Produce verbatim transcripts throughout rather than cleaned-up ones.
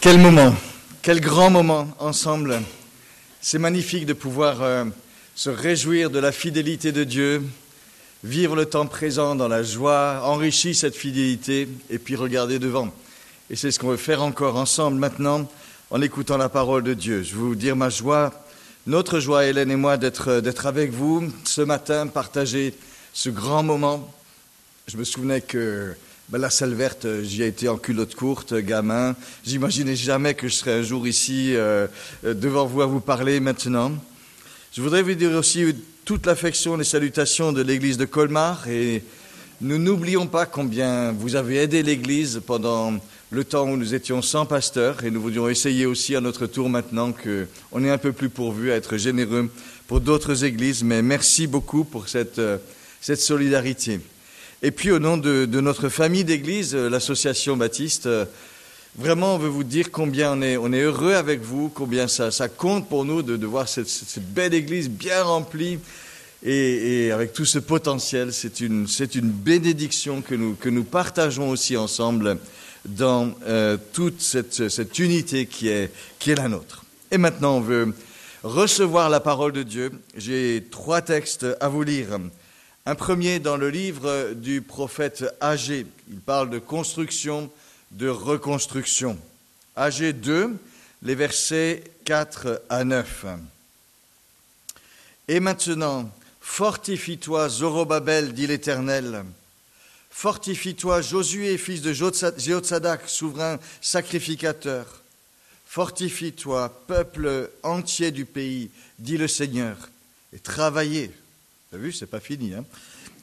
Quel moment, quel grand moment ensemble. C'est magnifique de pouvoir euh, se réjouir de la fidélité de Dieu, vivre le temps présent dans la joie, enrichir cette fidélité et puis regarder devant. Et c'est ce qu'on veut faire encore ensemble maintenant en écoutant la parole de Dieu. Je veux vous dire ma joie, notre joie, Hélène et moi, d'être, d'être avec vous ce matin, partager ce grand moment. Je me souvenais que ben, la salle verte, j'y ai été en culotte courte, gamin. J'imaginais jamais que je serais un jour ici euh, devant vous à vous parler maintenant. Je voudrais vous dire aussi toute l'affection et les salutations de l'église de Colmar. Et nous n'oublions pas combien vous avez aidé l'église pendant le temps où nous étions sans pasteur. Et nous voudrions essayer aussi à notre tour maintenant qu'on est un peu plus pourvu à être généreux pour d'autres églises. Mais merci beaucoup pour cette, cette solidarité. Et puis au nom de, de notre famille d'église, l'association Baptiste, vraiment on veut vous dire combien on est, on est heureux avec vous, combien ça, ça compte pour nous de, de voir cette, cette belle église bien remplie et, et avec tout ce potentiel. C'est une, c'est une bénédiction que nous, que nous partageons aussi ensemble dans euh, toute cette, cette unité qui est, qui est la nôtre. Et maintenant on veut recevoir la parole de Dieu. J'ai trois textes à vous lire. Un premier dans le livre du prophète Agée. Il parle de construction, de reconstruction. Agée deux, les versets quatre à neuf. Et maintenant, fortifie-toi, Zorobabel, dit l'Éternel. Fortifie-toi, Josué, fils de Jéhotsadak, souverain sacrificateur. Fortifie-toi, peuple entier du pays, dit le Seigneur, et travaillez. Vous avez vu, c'est pas fini, hein?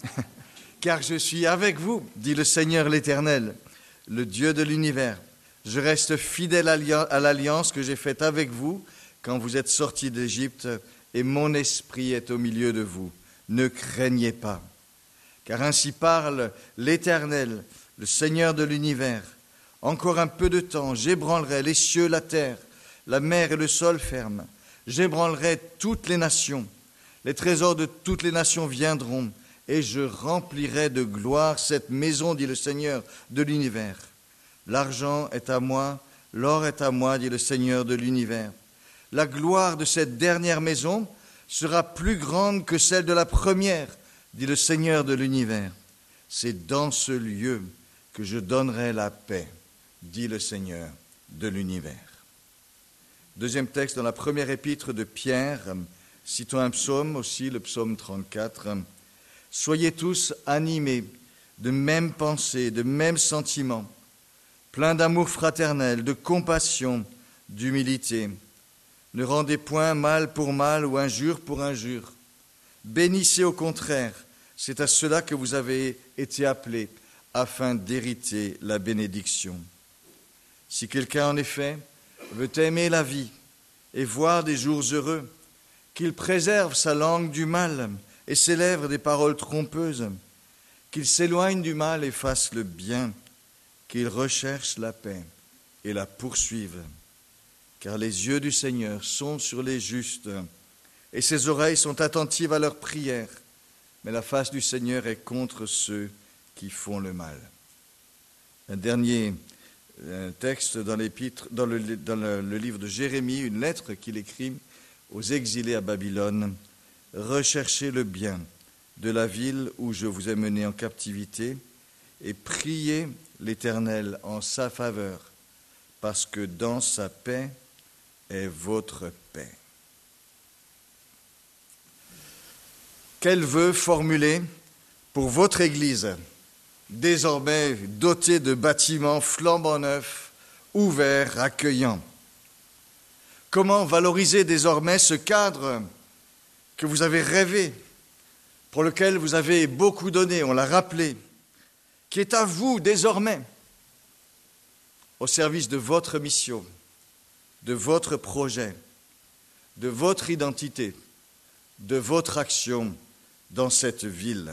Car je suis avec vous, dit le Seigneur l'Éternel, le Dieu de l'univers. Je reste fidèle à l'alliance que j'ai faite avec vous quand vous êtes sortis d'Égypte, et mon esprit est au milieu de vous. Ne craignez pas. Car ainsi parle l'Éternel, le Seigneur de l'univers. Encore un peu de temps, j'ébranlerai les cieux, la terre, la mer et le sol ferme. J'ébranlerai toutes les nations. Les trésors de toutes les nations viendront, et je remplirai de gloire cette maison, dit le Seigneur de l'univers. L'argent est à moi, l'or est à moi, dit le Seigneur de l'univers. La gloire de cette dernière maison sera plus grande que celle de la première, dit le Seigneur de l'univers. C'est dans ce lieu que je donnerai la paix, dit le Seigneur de l'univers. Deuxième texte dans la première épître de Pierre. Citons un psaume aussi, le psaume trente-quatre. « Soyez tous animés de mêmes pensées, de mêmes sentiments, pleins d'amour fraternel, de compassion, d'humilité. Ne rendez point mal pour mal ou injure pour injure. Bénissez au contraire, c'est à cela que vous avez été appelés, afin d'hériter la bénédiction. Si quelqu'un, en effet, veut aimer la vie et voir des jours heureux, qu'il préserve sa langue du mal et ses lèvres des paroles trompeuses, qu'il s'éloigne du mal et fasse le bien, qu'il recherche la paix et la poursuive. Car les yeux du Seigneur sont sur les justes et ses oreilles sont attentives à leurs prières, mais la face du Seigneur est contre ceux qui font le mal. » Un dernier texte dans l'épître, dans le, dans le, le livre de Jérémie, une lettre qu'il écrit aux exilés à Babylone, « Recherchez le bien de la ville où je vous ai menés en captivité et priez l'Éternel en sa faveur, parce que dans sa paix est votre paix. » Quel vœu formuler pour votre Église, désormais dotée de bâtiments flambant neufs, ouverts, accueillants? Comment valoriser désormais ce cadre que vous avez rêvé, pour lequel vous avez beaucoup donné, on l'a rappelé, qui est à vous désormais, au service de votre mission, de votre projet, de votre identité, de votre action dans cette ville.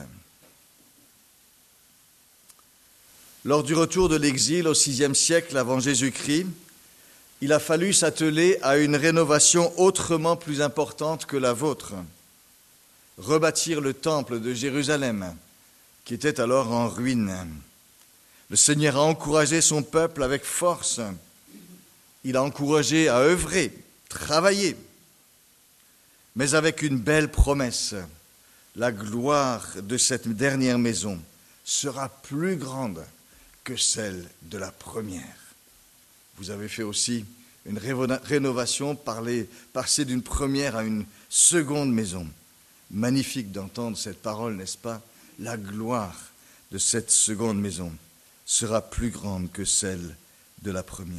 Lors du retour de l'exil au sixième siècle avant Jésus-Christ, il a fallu s'atteler à une rénovation autrement plus importante que la vôtre. Rebâtir le temple de Jérusalem, qui était alors en ruine. Le Seigneur a encouragé son peuple avec force Il a encouragé à œuvrer, travailler, mais avec une belle promesse. La gloire de cette dernière maison sera plus grande que celle de la première. Vous avez fait aussi une rénovation, passer d'une première à une seconde maison. Magnifique d'entendre cette parole, n'est-ce pas? La gloire de cette seconde maison sera plus grande que celle de la première.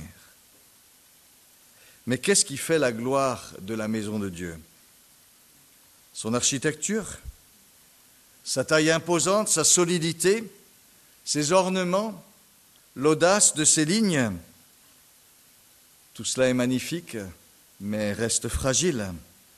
Mais qu'est-ce qui fait la gloire de la maison de Dieu? Son architecture, sa taille imposante, sa solidité, ses ornements, l'audace de ses lignes. Tout cela est magnifique, mais reste fragile.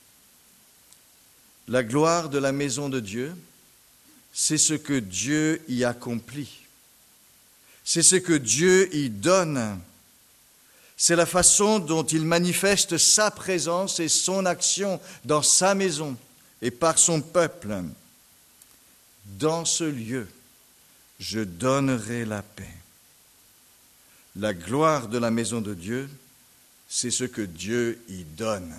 La gloire de la maison de Dieu, c'est ce que Dieu y accomplit. C'est ce que Dieu y donne. C'est la façon dont il manifeste sa présence et son action dans sa maison et par son peuple. Dans ce lieu, je donnerai la paix. La gloire de la maison de Dieu, c'est ce que Dieu y donne.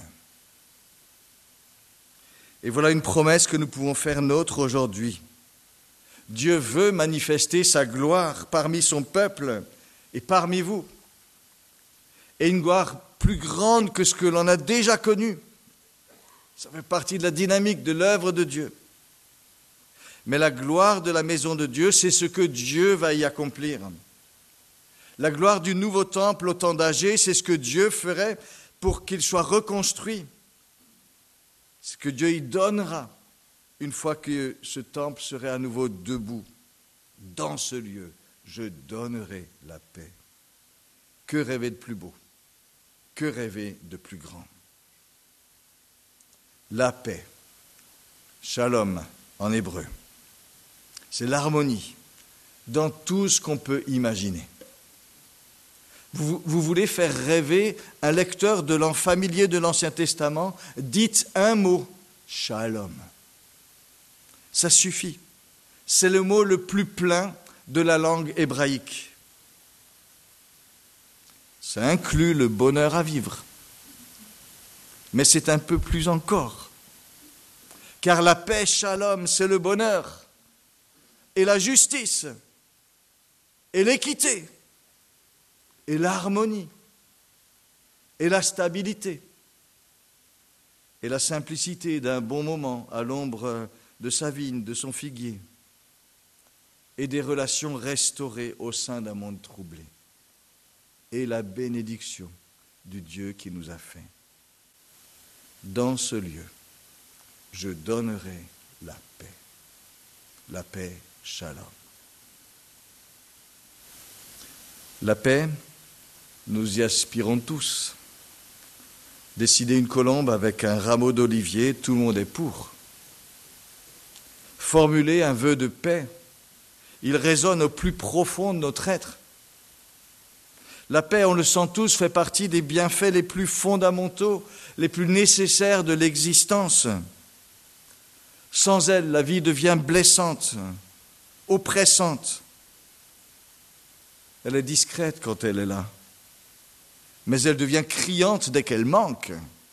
Et voilà une promesse que nous pouvons faire nôtre aujourd'hui. Dieu veut manifester sa gloire parmi son peuple et parmi vous. Et une gloire plus grande que ce que l'on a déjà connu. Ça fait partie de la dynamique de l'œuvre de Dieu. Mais la gloire de la maison de Dieu, c'est ce que Dieu va y accomplir. La gloire du nouveau temple au temps d'âgé, c'est ce que Dieu ferait pour qu'il soit reconstruit. Ce que Dieu y donnera une fois que ce temple serait à nouveau debout. Dans ce lieu, je donnerai la paix. Que rêver de plus beau? Que rêver de plus grand? La paix, shalom en hébreu, c'est l'harmonie dans tout ce qu'on peut imaginer. Vous, vous voulez faire rêver un lecteur de l'an familier de l'Ancien Testament, dites un mot, shalom. Ça suffit. C'est le mot le plus plein de la langue hébraïque. Ça inclut le bonheur à vivre. Mais c'est un peu plus encore. Car la paix, shalom, c'est le bonheur et la justice et l'équité et l'harmonie et la stabilité et la simplicité d'un bon moment à l'ombre de sa vigne, de son figuier et des relations restaurées au sein d'un monde troublé et la bénédiction du Dieu qui nous a fait. Dans ce lieu, je donnerai la paix, la paix shalom. La paix, nous y aspirons tous. Décider une colombe avec un rameau d'olivier, tout le monde est pour. Formuler un vœu de paix, il résonne au plus profond de notre être. La paix, on le sent tous, fait partie des bienfaits les plus fondamentaux, les plus nécessaires de l'existence. Sans elle, la vie devient blessante, oppressante. Elle est discrète quand elle est là, mais elle devient criante dès qu'elle manque.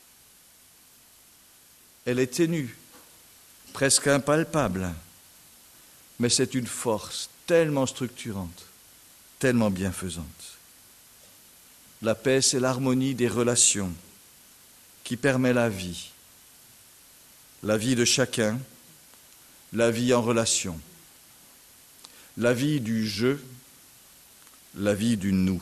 Elle est ténue, presque impalpable, mais c'est une force tellement structurante, tellement bienfaisante. La paix, c'est l'harmonie des relations qui permet la vie, la vie de chacun, la vie en relation, la vie du je, la vie du nous.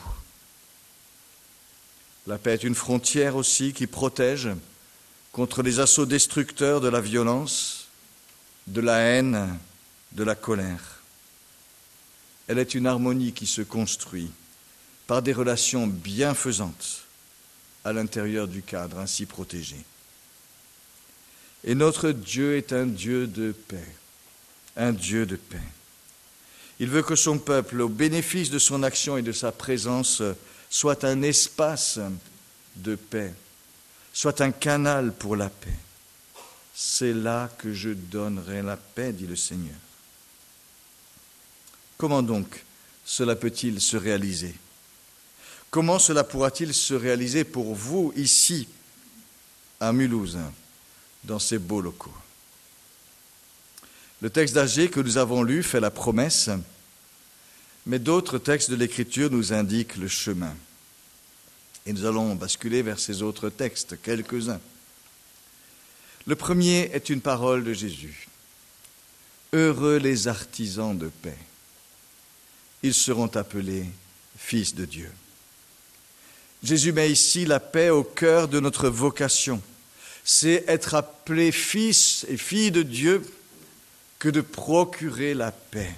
La paix est une frontière aussi qui protège contre les assauts destructeurs de la violence, de la haine, de la colère. Elle est une harmonie qui se construit par des relations bienfaisantes à l'intérieur du cadre ainsi protégé. Et notre Dieu est un Dieu de paix, un Dieu de paix. Il veut que son peuple, au bénéfice de son action et de sa présence, soit un espace de paix, soit un canal pour la paix. C'est là que je donnerai la paix, dit le Seigneur. Comment donc cela peut-il se réaliser ? Comment cela pourra-t-il se réaliser pour vous ici, à Mulhouse, dans ces beaux locaux? Le texte d'Agé que nous avons lu fait la promesse, mais d'autres textes de l'Écriture nous indiquent le chemin. Et nous allons basculer vers ces autres textes, quelques-uns. Le premier est une parole de Jésus. Heureux les artisans de paix. Ils seront appelés fils de Dieu. Jésus met ici la paix au cœur de notre vocation. C'est être appelé fils et fille de Dieu que de procurer la paix.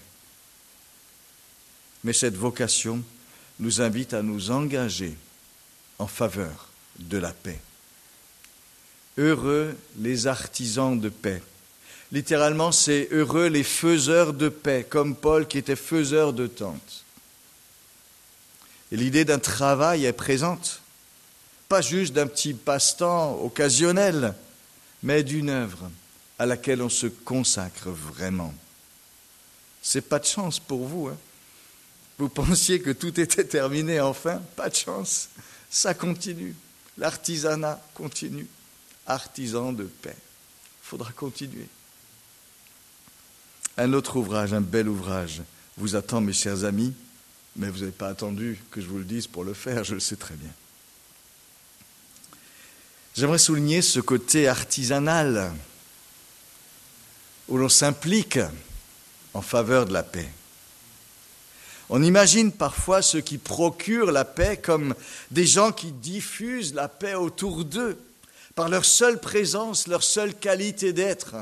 Mais cette vocation nous invite à nous engager en faveur de la paix. Heureux les artisans de paix. Littéralement, c'est heureux les faiseurs de paix, comme Paul qui était faiseur de tentes. Et l'idée d'un travail est présente, pas juste d'un petit passe-temps occasionnel, mais d'une œuvre à laquelle on se consacre vraiment. C'est pas de chance pour vous, hein? Vous pensiez que tout était terminé enfin? Pas de chance. Ça continue. L'artisanat continue. Artisan de paix. Il faudra continuer. Un autre ouvrage, un bel ouvrage, vous attend, mes chers amis, mais vous n'avez pas attendu que je vous le dise pour le faire, je le sais très bien. J'aimerais souligner ce côté artisanal où l'on s'implique en faveur de la paix. On imagine parfois ceux qui procurent la paix comme des gens qui diffusent la paix autour d'eux par leur seule présence, leur seule qualité d'être.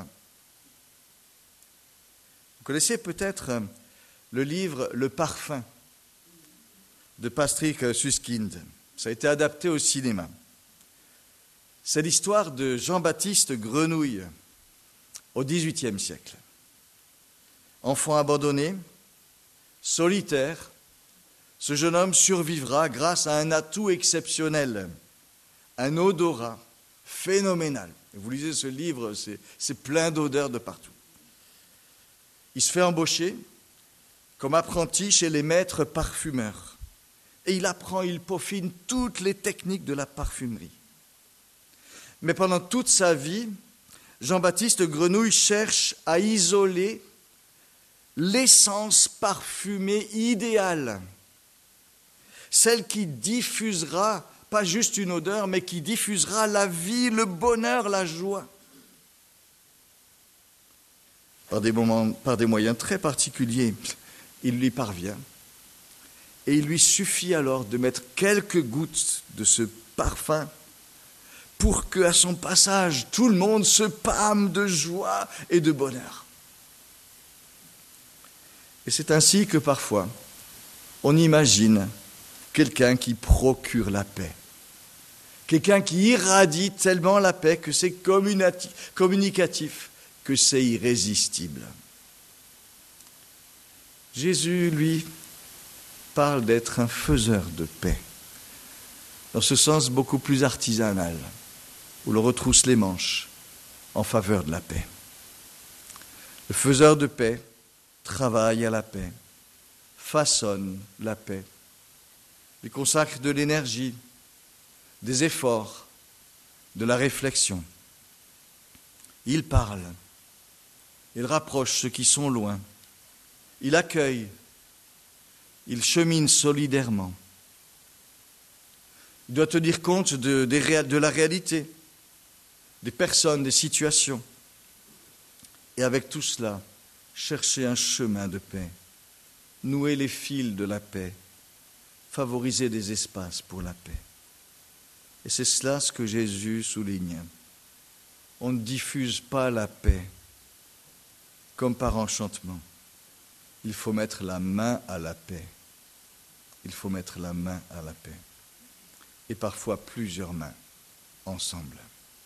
Vous connaissez peut-être le livre « Le parfum » de Patrick Suskind. Ça a été adapté au cinéma. C'est l'histoire de Jean-Baptiste Grenouille au dix-huitième siècle. Enfant abandonné, solitaire, ce jeune homme survivra grâce à un atout exceptionnel, un odorat phénoménal. Vous lisez ce livre, c'est, c'est plein d'odeurs de partout. Il se fait embaucher comme apprenti chez les maîtres parfumeurs. Et il apprend, il peaufine toutes les techniques de la parfumerie. Mais pendant toute sa vie, Jean-Baptiste Grenouille cherche à isoler l'essence parfumée idéale, celle qui diffusera, pas juste une odeur, mais qui diffusera la vie, le bonheur, la joie. Par des moments, par des moyens très particuliers, il lui parvient. Et il lui suffit alors de mettre quelques gouttes de ce parfum pour qu'à son passage, tout le monde se pâme de joie et de bonheur. Et c'est ainsi que parfois, on imagine quelqu'un qui procure la paix, quelqu'un qui irradie tellement la paix que c'est communicatif, que c'est irrésistible. Jésus, lui, parle d'être un faiseur de paix, dans ce sens beaucoup plus artisanal, où l'on retrousse les manches en faveur de la paix. Le faiseur de paix travaille à la paix, façonne la paix, lui consacre de l'énergie, des efforts, de la réflexion. Il parle, il rapproche ceux qui sont loin, il accueille, il chemine solidairement. Il doit tenir compte de, de, de la réalité, des personnes, des situations. Et avec tout cela, chercher un chemin de paix, nouer les fils de la paix, favoriser des espaces pour la paix. Et c'est cela ce que Jésus souligne. On ne diffuse pas la paix comme par enchantement. Il faut mettre la main à la paix. Il faut mettre la main à la paix. Et parfois plusieurs mains ensemble.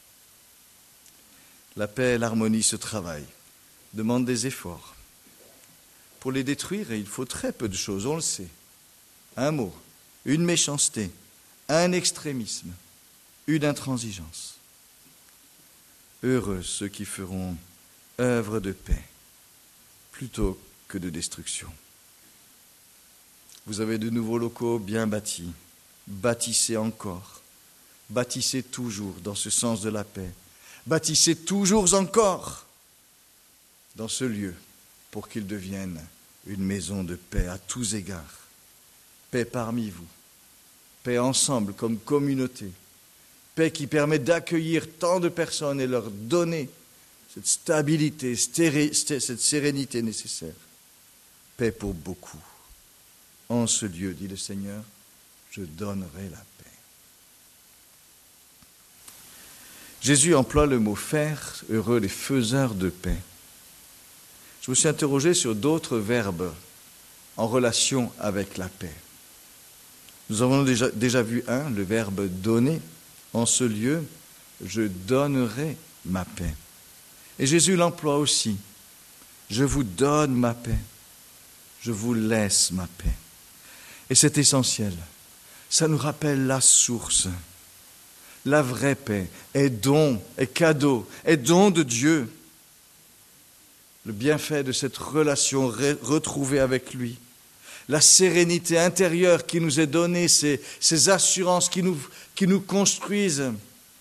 La paix et l'harmonie se travaillent, demandent des efforts. Pour les détruire, il faut très peu de choses, on le sait. Un mot, une méchanceté, un extrémisme, une intransigeance. Heureux ceux qui feront œuvre de paix plutôt que de destruction. Vous avez de nouveaux locaux bien bâtis, bâtissez encore, bâtissez toujours dans ce sens de la paix, bâtissez toujours encore dans ce lieu pour qu'il devienne une maison de paix à tous égards. Paix parmi vous, paix ensemble comme communauté, paix qui permet d'accueillir tant de personnes et leur donner cette stabilité, cette sérénité nécessaire. Paix pour beaucoup. En ce lieu, dit le Seigneur, je donnerai la paix. Jésus emploie le mot « faire », heureux les faiseurs de paix. Je me suis interrogé sur d'autres verbes en relation avec la paix. Nous avons déjà, déjà vu un, le verbe « donner ». En ce lieu, je donnerai ma paix. Et Jésus l'emploie aussi. Je vous donne ma paix. Je vous laisse ma paix. Et c'est essentiel. Ça nous rappelle la source. La vraie paix est don, est cadeau, est don de Dieu. Le bienfait de cette relation retrouvée avec lui. La sérénité intérieure qui nous est donnée, ces, ces assurances qui nous, qui nous construisent,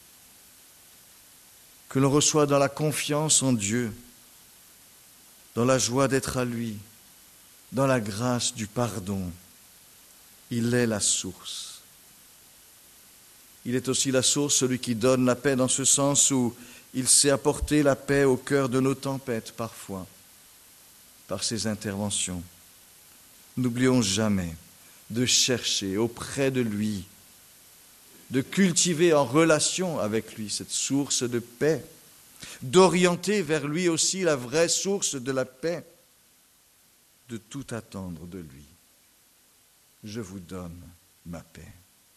que l'on reçoit dans la confiance en Dieu, dans la joie d'être à lui, dans la grâce du pardon. Il est la source. Il est aussi la source, celui qui donne la paix dans ce sens où il sait apporter la paix au cœur de nos tempêtes parfois, par ses interventions. N'oublions jamais de chercher auprès de lui, de cultiver en relation avec lui cette source de paix, d'orienter vers lui aussi la vraie source de la paix, de tout attendre de lui. Je vous donne ma paix.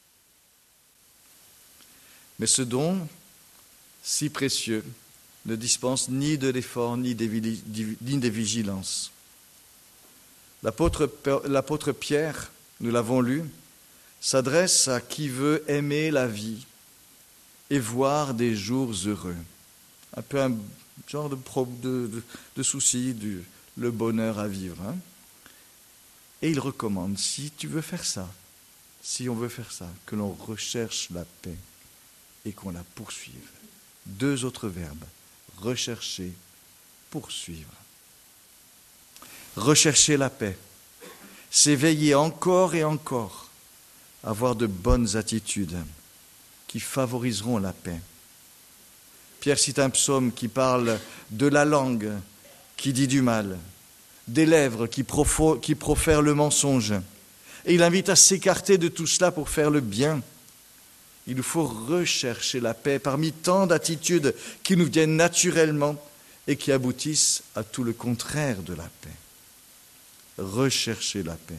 Mais ce don, si précieux, ne dispense ni de l'effort ni des vigilances. L'apôtre, l'apôtre Pierre, nous l'avons lu, s'adresse à qui veut aimer la vie et voir des jours heureux. Un peu un genre de, de, de, de souci, du, le bonheur à vivre. Hein. Et il recommande, si tu veux faire ça, si on veut faire ça, que l'on recherche la paix et qu'on la poursuive. Deux autres verbes, rechercher, poursuivre. Rechercher la paix, s'éveiller encore et encore, avoir de bonnes attitudes qui favoriseront la paix. Pierre cite un psaume qui parle de la langue qui dit du mal, des lèvres qui, profo- qui profèrent le mensonge. Et il invite à s'écarter de tout cela pour faire le bien. Il nous faut rechercher la paix parmi tant d'attitudes qui nous viennent naturellement et qui aboutissent à tout le contraire de la paix. Rechercher la paix.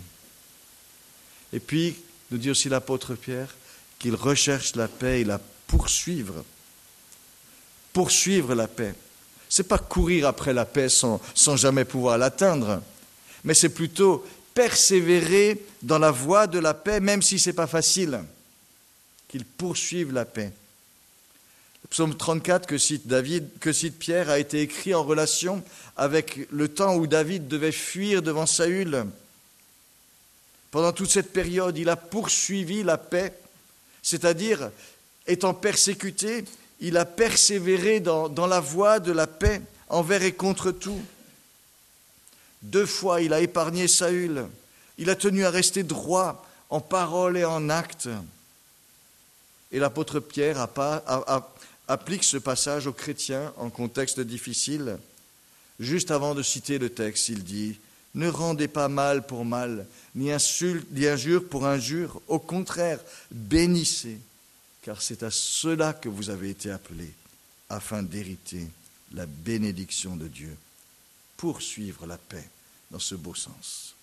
Et puis, nous dit aussi l'apôtre Pierre qu'il recherche la paix et la poursuivre. Poursuivre la paix. Ce n'est pas courir après la paix sans, sans jamais pouvoir l'atteindre, mais c'est plutôt persévérer dans la voie de la paix, même si ce n'est pas facile, qu'il poursuive la paix. Le psaume trente-quatre que cite, David, que cite Pierre a été écrit en relation avec le temps où David devait fuir devant Saül. Pendant toute cette période, il a poursuivi la paix, c'est-à-dire, étant persécuté, il a persévéré dans, dans la voie de la paix envers et contre tout. Deux fois, il a épargné Saül. Il a tenu à rester droit en parole et en acte. Et l'apôtre Pierre a pas, a, a, applique ce passage aux chrétiens en contexte difficile. Juste avant de citer le texte, il dit « Ne rendez pas mal pour mal, ni insulte, ni injure pour injure. Au contraire, bénissez, car c'est à cela que vous avez été appelés, afin d'hériter la bénédiction de Dieu. » Poursuivre la paix dans ce beau sens.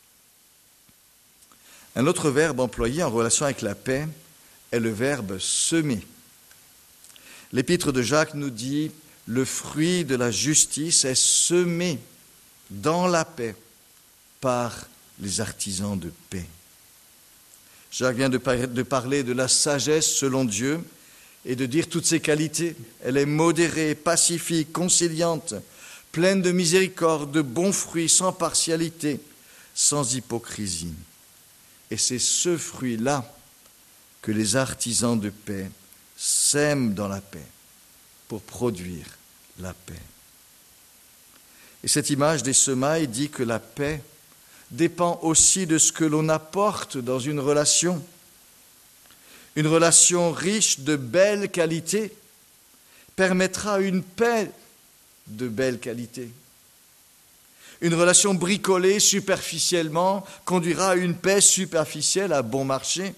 Un autre verbe employé en relation avec la paix est le verbe « semer ». L'épître de Jacques nous dit « Le fruit de la justice est semé dans la paix par les artisans de paix. » Jacques vient de parler de la sagesse selon Dieu et de dire toutes ses qualités. Elle est modérée, pacifique, conciliante, pleine de miséricorde, de bons fruits, sans partialité, sans hypocrisie. Et c'est ce fruit-là que les artisans de paix sèment dans la paix pour produire la paix. Et cette image des semailles dit que la paix dépend aussi de ce que l'on apporte dans une relation. Une relation riche de belles qualités permettra une paix de belle qualité. Une relation bricolée superficiellement conduira à une paix superficielle à bon marché.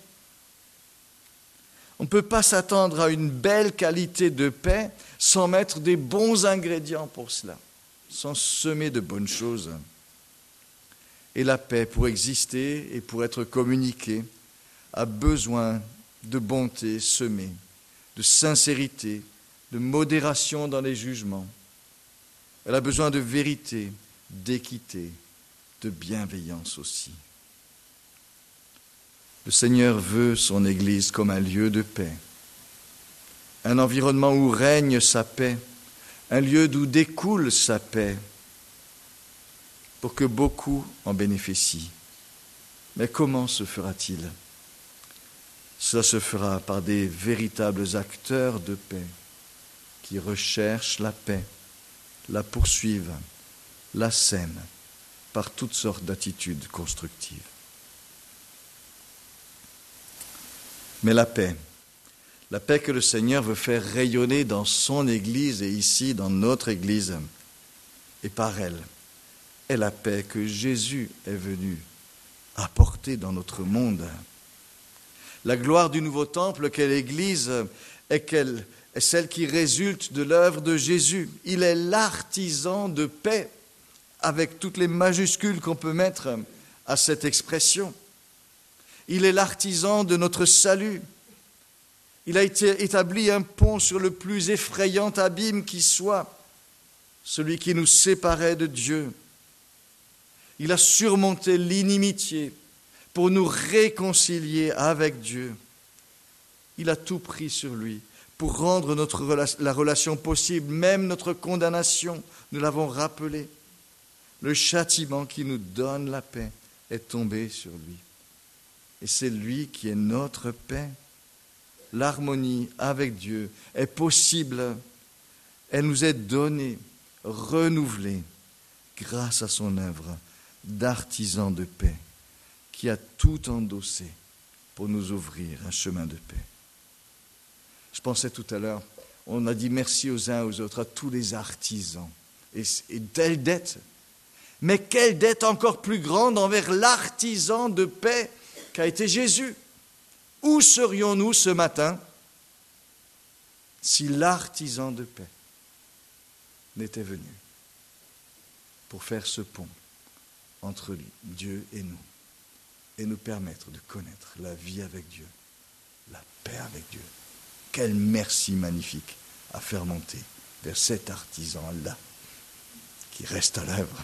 On ne peut pas s'attendre à une belle qualité de paix sans mettre des bons ingrédients pour cela, sans semer de bonnes choses. Et la paix, pour exister et pour être communiquée, a besoin de bonté semée, de sincérité, de modération dans les jugements. Elle a besoin de vérité, d'équité, de bienveillance aussi. Le Seigneur veut son Église comme un lieu de paix, un environnement où règne sa paix, un lieu d'où découle sa paix, pour que beaucoup en bénéficient. Mais comment se fera-t-il ? Cela se fera par des véritables acteurs de paix qui recherchent la paix, la poursuivent, la sèment par toutes sortes d'attitudes constructives. Mais la paix, la paix que le Seigneur veut faire rayonner dans son Église et ici dans notre Église, et par elle, est la paix que Jésus est venu apporter dans notre monde. La gloire du nouveau temple qu'est l'Église est, qu'elle, est celle qui résulte de l'œuvre de Jésus. Il est l'artisan de paix, avec toutes les majuscules qu'on peut mettre à cette expression. Il est l'artisan de notre salut. Il a été établi un pont sur le plus effrayant abîme qui soit, celui qui nous séparait de Dieu. Il a surmonté l'inimitié pour nous réconcilier avec Dieu. Il a tout pris sur lui pour rendre notre rela- la relation possible, même notre condamnation. Nous l'avons rappelé. Le châtiment qui nous donne la paix est tombé sur lui. Et c'est lui qui est notre paix. L'harmonie avec Dieu est possible. Elle nous est donnée, renouvelée, grâce à son œuvre d'artisan de paix, qui a tout endossé pour nous ouvrir un chemin de paix. Je pensais tout à l'heure, on a dit merci aux uns aux autres, à tous les artisans. Et, et telle dette, mais quelle dette encore plus grande envers l'artisan de paix qu'a été Jésus. Où serions-nous ce matin si l'artisan de paix n'était venu pour faire ce pont entre Dieu et nous et nous permettre de connaître la vie avec Dieu, la paix avec Dieu. Quel merci magnifique à faire monter vers cet artisan-là qui reste à l'œuvre.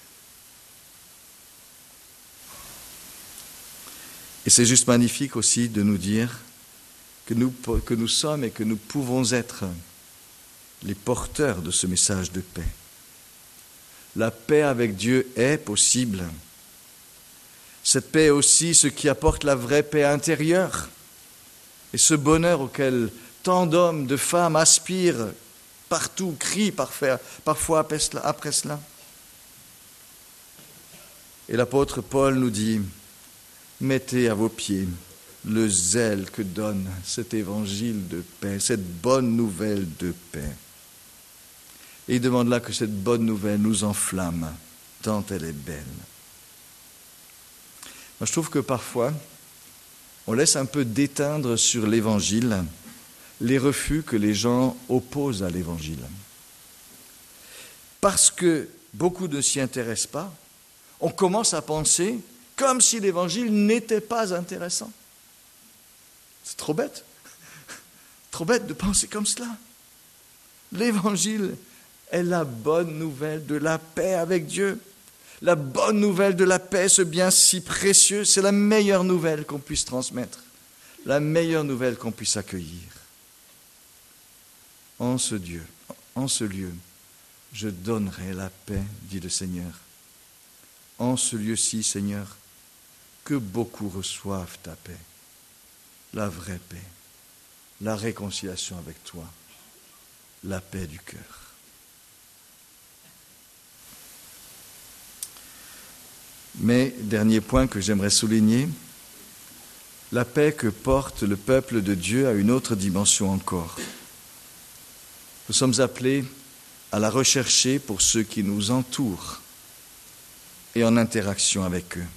Et c'est juste magnifique aussi de nous dire que nous, que nous sommes et que nous pouvons être les porteurs de ce message de paix. La paix avec Dieu est possible. Cette paix est aussi ce qui apporte la vraie paix intérieure et ce bonheur auquel tant d'hommes, de femmes aspirent partout, crient parfois, parfois après cela. Et l'apôtre Paul nous dit: mettez à vos pieds le zèle que donne cet évangile de paix, cette bonne nouvelle de paix. Et il demande là que cette bonne nouvelle nous enflamme, tant elle est belle. Moi, je trouve que parfois, on laisse un peu déteindre sur l'évangile les refus que les gens opposent à l'évangile. Parce que beaucoup ne s'y intéressent pas, on commence à penser comme si l'évangile n'était pas intéressant. C'est trop bête. Trop bête de penser comme cela. L'évangile est la bonne nouvelle de la paix avec Dieu. La bonne nouvelle de la paix, ce bien si précieux, c'est la meilleure nouvelle qu'on puisse transmettre, la meilleure nouvelle qu'on puisse accueillir. En ce Dieu, en ce lieu, je donnerai la paix, dit le Seigneur. En ce lieu-ci, Seigneur, que beaucoup reçoivent ta paix. la vraie paix, la réconciliation avec toi, la paix du cœur. Mais, dernier point que j'aimerais souligner, la paix que porte le peuple de Dieu a une autre dimension encore. Nous sommes appelés à la rechercher pour ceux qui nous entourent et en interaction avec eux.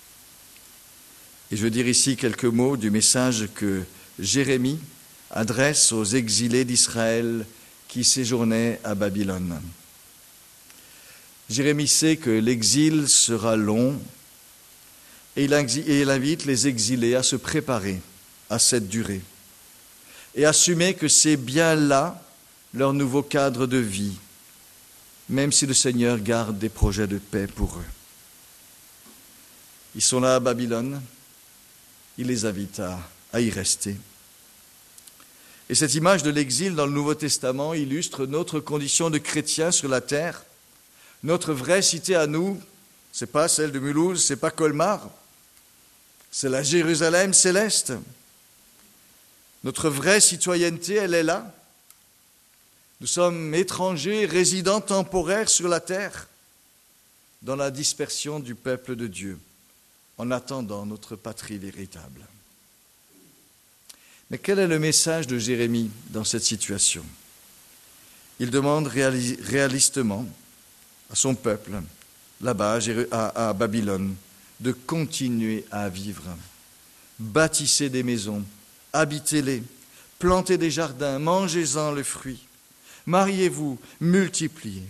Et je veux dire ici quelques mots du message que Jérémie adresse aux exilés d'Israël qui séjournaient à Babylone. Jérémie sait que l'exil sera long et il invite les exilés à se préparer à cette durée et assumer que c'est bien là leur nouveau cadre de vie, même si le Seigneur garde des projets de paix pour eux. Ils sont là à Babylone, il les invite à, à y rester. Et cette image de l'exil dans le Nouveau Testament illustre notre condition de chrétiens sur la terre. Notre vraie cité à nous, ce n'est pas celle de Mulhouse, ce n'est pas Colmar, c'est la Jérusalem céleste. Notre vraie citoyenneté, elle est là. Nous sommes étrangers, résidents temporaires sur la terre, dans la dispersion du peuple de Dieu, en attendant notre patrie véritable. Mais quel est le message de Jérémie dans cette situation? Il demande réalistement à son peuple, là-bas, à Babylone, de continuer à vivre. Bâtissez des maisons, habitez-les, plantez des jardins, mangez-en le fruit, mariez-vous, multipliez.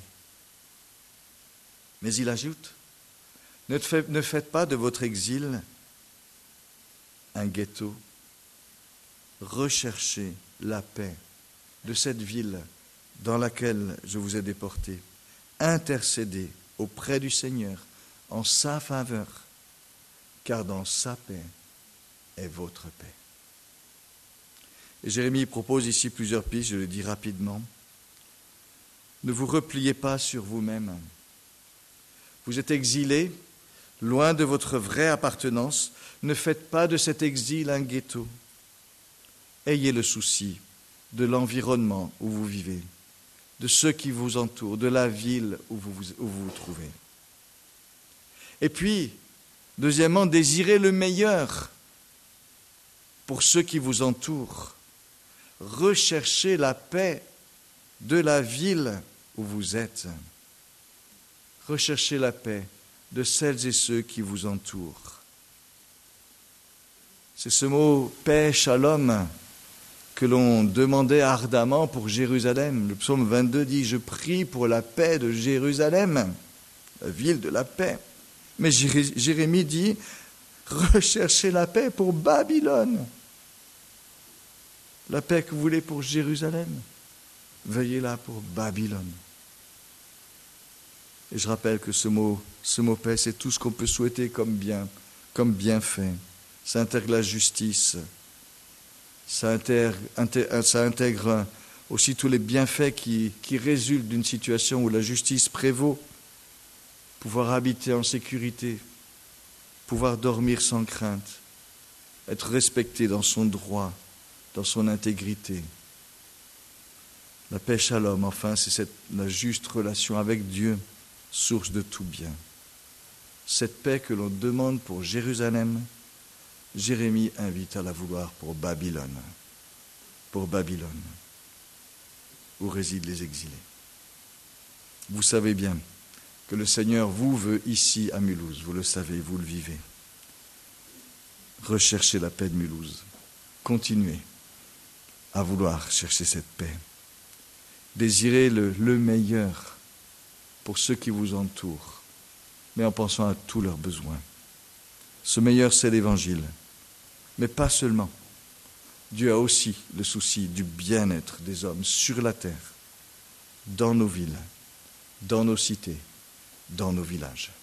Mais il ajoute, ne faites pas de votre exil un ghetto. Recherchez la paix de cette ville dans laquelle je vous ai déporté. Intercédez auprès du Seigneur en sa faveur, car dans sa paix est votre paix. Et Jérémie propose ici plusieurs pistes, je le dis rapidement. Ne vous repliez pas sur vous-même. Vous êtes exilés, loin de votre vraie appartenance. Ne faites pas de cet exil un ghetto. Ayez le souci de l'environnement où vous vivez, de ceux qui vous entourent, de la ville où vous vous, où vous, vous trouvez. Et puis, deuxièmement, désirez le meilleur pour ceux qui vous entourent. Recherchez la paix de la ville où vous êtes. Recherchez la paix de celles et ceux qui vous entourent. C'est ce mot « paix, shalom » que l'on demandait ardemment pour Jérusalem. Le psaume vingt-deux dit « Je prie pour la paix de Jérusalem, la ville de la paix ». Mais Jérémie dit « Recherchez la paix pour Babylone ». La paix que vous voulez pour Jérusalem, veillez là pour Babylone. Et je rappelle que ce mot, ce mot paix, c'est tout ce qu'on peut souhaiter comme bien, comme bienfait. Ça intègre la justice, ça intègre, intègre, ça intègre aussi tous les bienfaits qui, qui résultent d'une situation où la justice prévaut. Pouvoir habiter en sécurité, pouvoir dormir sans crainte, être respecté dans son droit, dans son intégrité. La paix shalom, enfin, c'est cette, la juste relation avec Dieu, source de tout bien. Cette paix que l'on demande pour Jérusalem, Jérémie invite à la vouloir pour Babylone, pour Babylone, où résident les exilés. Vous savez bien que le Seigneur vous veut ici à Mulhouse, vous le savez, vous le vivez. Recherchez la paix de Mulhouse, continuez à vouloir chercher cette paix. Désirez le, le meilleur pour ceux qui vous entourent, mais en pensant à tous leurs besoins. Ce meilleur, c'est l'Évangile, mais pas seulement. Dieu a aussi le souci du bien-être des hommes sur la terre, dans nos villes, dans nos cités, dans nos villages.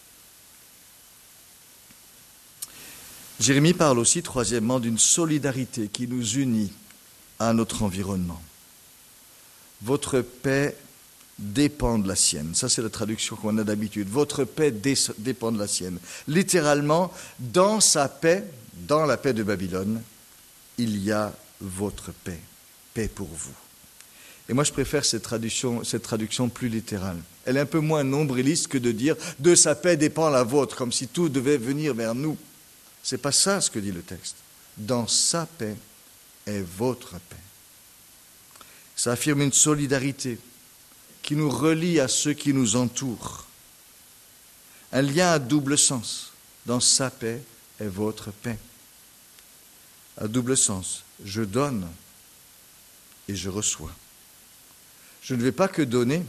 Jérémie parle aussi, troisièmement, d'une solidarité qui nous unit à notre environnement. Votre paix dépend de la sienne. Ça, c'est la traduction qu'on a d'habitude. Votre paix dépend de la sienne. Littéralement, dans sa paix, dans la paix de Babylone, il y a votre paix, paix pour vous. Et moi, je préfère cette traduction, cette traduction plus littérale. Elle est un peu moins nombriliste que de dire « de sa paix dépend la vôtre », comme si tout devait venir vers nous. Ce n'est pas ça ce que dit le texte. Dans sa paix est votre paix. Ça affirme une solidarité qui nous relie à ceux qui nous entourent. Un lien à double sens. Dans sa paix est votre paix. À double sens. Je donne et je reçois. Je ne vais pas que donner.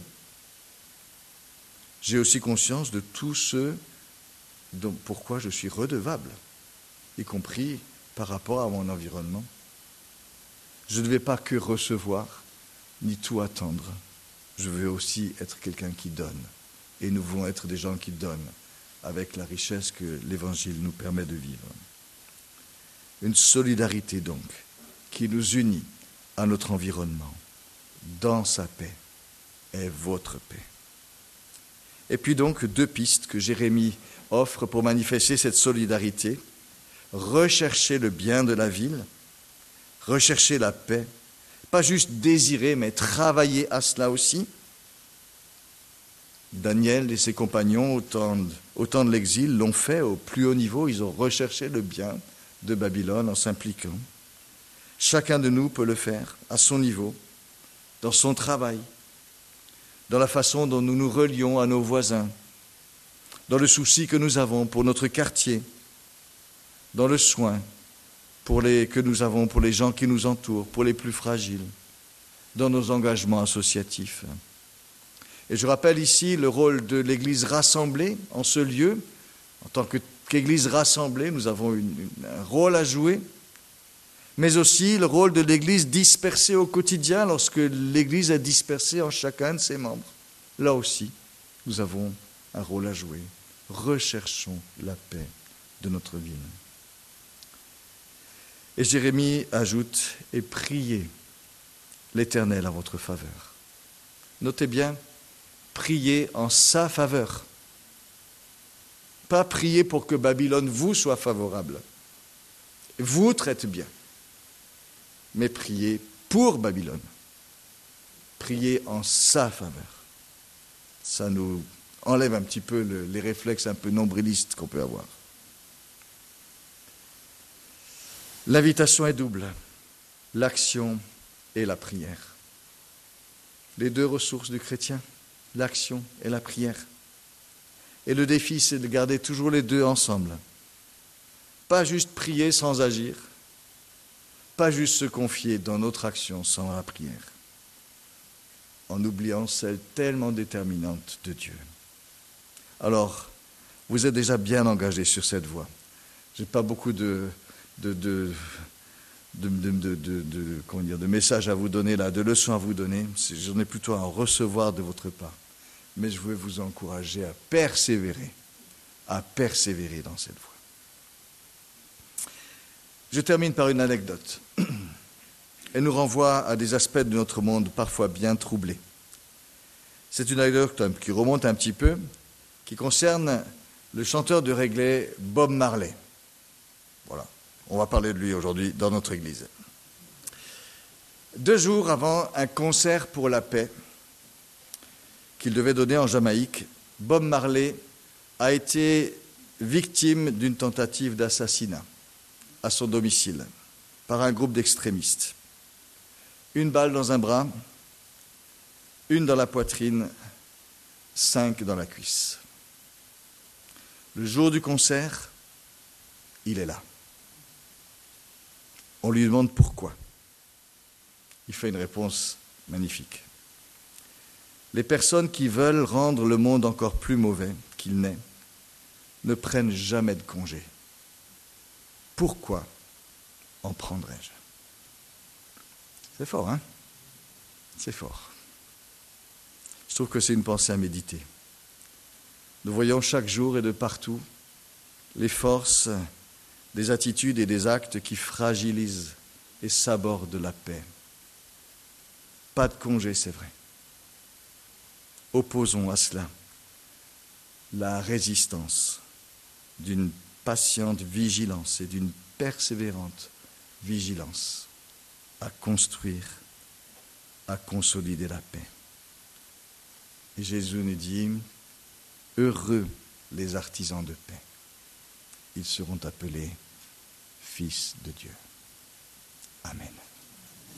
J'ai aussi conscience de tout ce dont, pourquoi je suis redevable, y compris par rapport à mon environnement. Je ne vais pas que recevoir, ni tout attendre. Je veux aussi être quelqu'un qui donne. Et nous voulons être des gens qui donnent avec la richesse que l'Évangile nous permet de vivre. Une solidarité donc qui nous unit à notre environnement. Dans sa paix est votre paix. Et puis donc deux pistes que Jérémie offre pour manifester cette solidarité. Rechercher le bien de la ville, rechercher la paix, pas juste désirer, mais travailler à cela aussi. Daniel et ses compagnons, au temps de, au temps de l'exil, l'ont fait au plus haut niveau. Ils ont recherché le bien de Babylone en s'impliquant. Chacun de nous peut le faire à son niveau, dans son travail, dans la façon dont nous nous relions à nos voisins, dans le souci que nous avons pour notre quartier, dans le soin pour les, que nous avons pour les gens qui nous entourent, pour les plus fragiles, dans nos engagements associatifs. Et je rappelle ici le rôle de l'Église rassemblée en ce lieu. En tant qu'Église rassemblée, nous avons une, une, un rôle à jouer, mais aussi le rôle de l'Église dispersée au quotidien lorsque l'Église est dispersée en chacun de ses membres. Là aussi, nous avons un rôle à jouer. Recherchons la paix de notre ville. Et Jérémie ajoute « Et priez l'Éternel en votre faveur ». Notez bien, priez en sa faveur. Pas prier pour que Babylone vous soit favorable, vous traite bien, mais priez pour Babylone. Priez en sa faveur. Ça nous enlève un petit peu le, les réflexes un peu nombrilistes qu'on peut avoir. L'invitation est double, l'action et la prière. Les deux ressources du chrétien, l'action et la prière. Et le défi, c'est de garder toujours les deux ensemble. Pas juste prier sans agir, pas juste se confier dans notre action sans la prière, en oubliant celle tellement déterminante de Dieu. Alors, vous êtes déjà bien engagés sur cette voie. Je n'ai pas beaucoup de... De, de, de, de, de, de, de, comment dire, de messages à vous donner, là, de leçons à vous donner. J'en ai plutôt à en recevoir de votre part. Mais je veux vous encourager à persévérer, à persévérer dans cette voie. Je termine par une anecdote. Elle nous renvoie à des aspects de notre monde parfois bien troublés. C'est une anecdote qui remonte un petit peu, qui concerne le chanteur de reggae Bob Marley. Voilà. On va parler de lui aujourd'hui dans notre église. Deux jours avant un concert pour la paix qu'il devait donner en Jamaïque, Bob Marley a été victime d'une tentative d'assassinat à son domicile par un groupe d'extrémistes. Une balle dans un bras, une dans la poitrine, cinq dans la cuisse. Le jour du concert, il est là. On lui demande pourquoi. Il fait une réponse magnifique. Les personnes qui veulent rendre le monde encore plus mauvais qu'il n'est ne prennent jamais de congé. Pourquoi en prendrais-je ? C'est fort, hein ? C'est fort. Je trouve que c'est une pensée à méditer. Nous voyons chaque jour et de partout les forces des attitudes et des actes qui fragilisent et sabordent la paix. Pas de congé, c'est vrai. Opposons à cela la résistance d'une patiente vigilance et d'une persévérante vigilance à construire, à consolider la paix. Et Jésus nous dit, heureux les artisans de paix, ils seront appelés fils de Dieu. Amen.